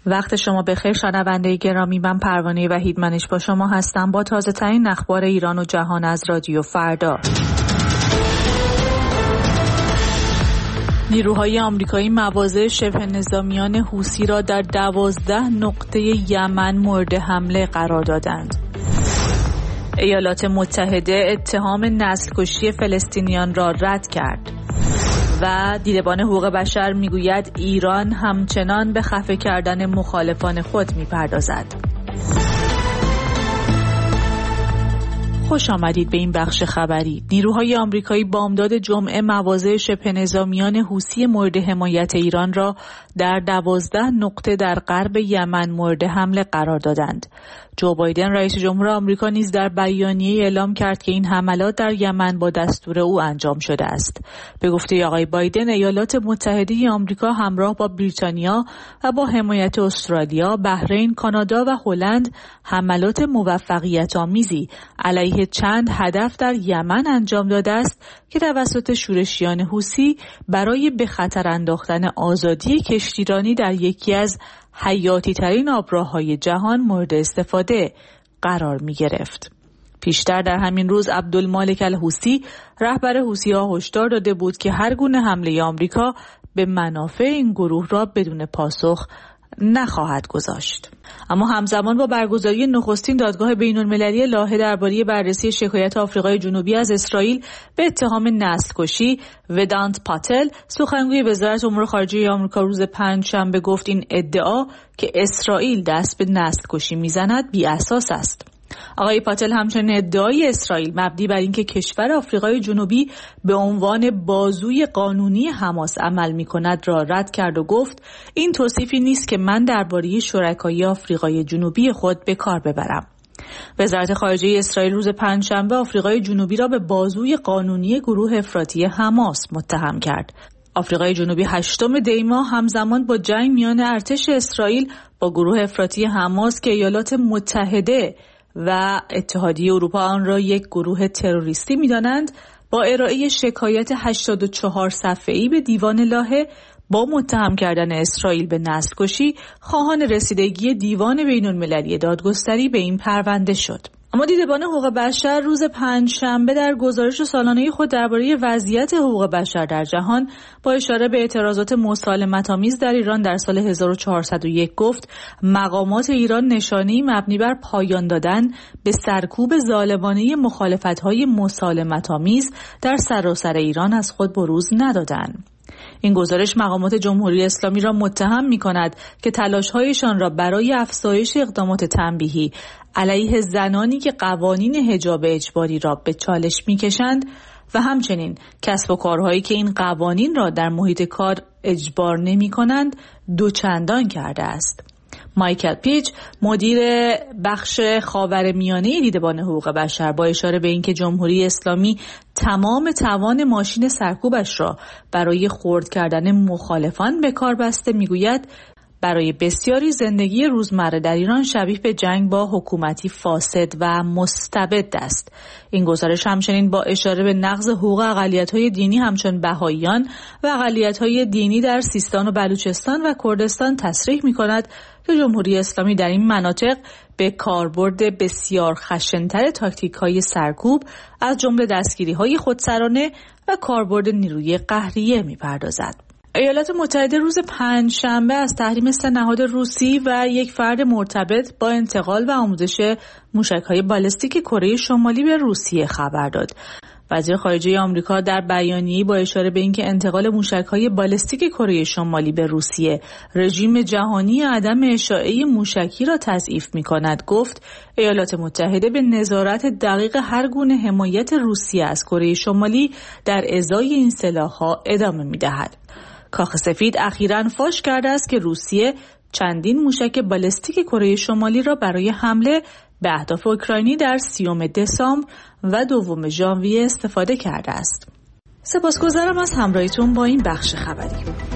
وقت شما بخیر شنونده گرامی، من پروانه وحیدمنش با شما هستم با تازه ترین اخبار ایران و جهان از رادیو فردا. نیروهای آمریکایی مواضع شبه نظامیان حوثی را در 12 نقطه یمن مورد حمله قرار دادند. ایالات متحده اتهام نسل‌کشی فلسطینیان را رد کرد. و دیدبان حقوق بشر میگوید ایران همچنان به خفه کردن مخالفان خود میپردازد. خوش آمدید به این بخش خبری. نیروهای آمریکایی بامداد جمعه مواضع شبه نظامیان حوثی مورد حمایت ایران را در 12 نقطه در غرب یمن مورد حمله قرار دادند. جو بایدن رئیس جمهور آمریکا نیز در بیانیه اعلام کرد که این حملات در یمن با دستور او انجام شده است. به گفته آقای بایدن، ایالات متحده آمریکا همراه با بریتانیا و با حمایت استرالیا، بحرین، کانادا و هلند حملات موفقیت آمیزی علیه چند هدف در یمن انجام داده است که توسط شورشیان حوثی برای به خطر انداختن آزادی کشتیرانی در یکی از حیاتی ترین آبراههای جهان مورد استفاده قرار می گرفت. پیشتر در همین روز عبدالمالک الحوثی رهبر حوثی‌ها هشدار داده بود که هر گونه حمله آمریکا به منافع این گروه را بدون پاسخ نخواهد گذاشت. اما همزمان با برگزاری نخستین دادگاه بین‌المللی لاهه درباره بررسی شکایت آفریقای جنوبی از اسرائیل به اتهام نسل‌کشی، ودانت پاتل سخنگوی وزارت امور خارجه آمریکا روز پنجشنبه گفت این ادعا که اسرائیل دست به نسل‌کشی میزند بی اساس است. آقای پاتل همچنین ادعای اسرائیل مبنی بر اینکه کشور آفریقای جنوبی به عنوان بازوی قانونی حماس عمل می‌کند را رد کرد و گفت این توصیفی نیست که من درباره شرکای آفریقای جنوبی خود به کار ببرم. وزارت خارجه اسرائیل روز پنجشنبه آفریقای جنوبی را به بازوی قانونی گروه افراطی حماس متهم کرد. آفریقای جنوبی 8 دی ماه همزمان با جنگ میان ارتش اسرائیل با گروه افراطی حماس که ایالات متحده و اتحادیه اروپا آن را یک گروه تروریستی می‌دانند، با ارائه شکایت 84 صفحه‌ای به دیوان لاهه با متهم کردن اسرائیل به نسل‌کشی خواهان رسیدگی دیوان بین‌المللی دادگستری به این پرونده شد. اما دیدبان حقوق بشر روز پنجشنبه در گزارش سالانه خود درباره وضعیت حقوق بشر در جهان با اشاره به اعتراضات مسالمت‌آمیز در ایران در سال 1401 گفت مقامات ایران نشانه‌ای مبنی بر پایان دادن به سرکوب ظالمانه مخالفت‌های مسالمت‌آمیز در سراسر ایران از خود بروز ندادند. این گزارش مقامات جمهوری اسلامی را متهم می‌کند که تلاش‌هایشان را برای افزایش اقدامات تنبیهی علیه زنانی که قوانین حجاب اجباری را به چالش می‌کشند و همچنین کسب و کارهایی که این قوانین را در محیط کار اجبار نمی‌کنند دوچندان کرده است. مایکل پیچ مدیر بخش خاورمیانه دیدبان حقوق بشر با اشاره به اینکه جمهوری اسلامی تمام توان ماشین سرکوبش را برای خرد کردن مخالفان به کار بسته میگوید برای بسیاری زندگی روزمره در ایران شبیه به جنگ با حکومتی فاسد و مستبد است. این گزارش همچنین با اشاره به نقض حقوق اقلیت‌های دینی همچون بهائیان و اقلیت‌های دینی در سیستان و بلوچستان و کردستان تصریح می‌کند که جمهوری اسلامی در این مناطق به کاربرد بسیار خشن‌تر تاکتیک‌های سرکوب از جمله دستگیری‌های خودسرانه و کاربرد نیروی قهریه می‌پردازد. ایالات متحده روز پنجشنبه از تحریم 3 نهاد روسی و یک فرد مرتبط با انتقال و آموزش موشک‌های بالستیک کره شمالی به روسیه خبر داد. وزیر خارجه آمریکا در بیانیه‌ای با اشاره به اینکه انتقال موشک‌های بالستیک کره شمالی به روسیه رژیم جهانی عدم اشاعه موشکی را تضعیف می‌کند گفت ایالات متحده به نظارت دقیق هر گونه حمایت روسیه از کره شمالی در ازای این سلاح‌ها ادامه می‌دهد. کاخ سفید اخیراً فاش کرده است که روسیه چندین موشک بالستیک کره شمالی را برای حمله به اهداف اوکراینی در 30 دسامبر و 2 ژانویه استفاده کرده است. سپاسگزارم از همراهیتون با این بخش خبری.